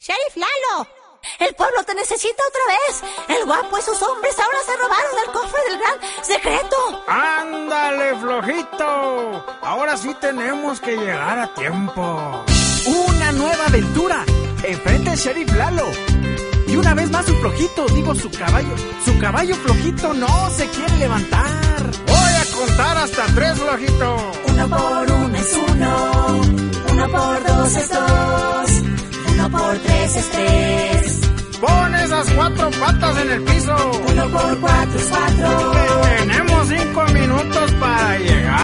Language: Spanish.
Sheriff Lalo, el pueblo te necesita otra vez. El guapo y sus hombres ahora se robaron el cofre del gran secreto. ¡Ándale, flojito! Ahora sí tenemos que llegar a tiempo. ¡Una nueva aventura! Enfrente el Sheriff Lalo. Y una vez más su flojito, digo su caballo flojito no se quiere levantar. Voy a contar hasta 3, flojito. 1 por 1 es 1, 1 por 2 es 2, 1 por 3 es 3. Pon esas 4 patas en el piso. 1 por 4 es 4. Tenemos 5 minutos para llegar.